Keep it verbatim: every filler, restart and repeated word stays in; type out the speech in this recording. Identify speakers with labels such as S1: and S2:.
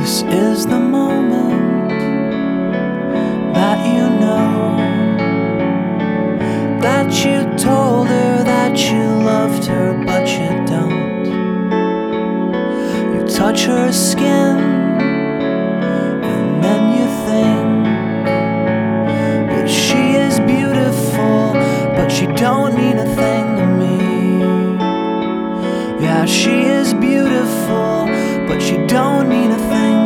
S1: This is the moment that you know that you told her that you loved her, but you don't. You touch her skin and then you think that she is beautiful, but she don't mean a thing to me. Yeah, she is beautiful, but she don't mean a thing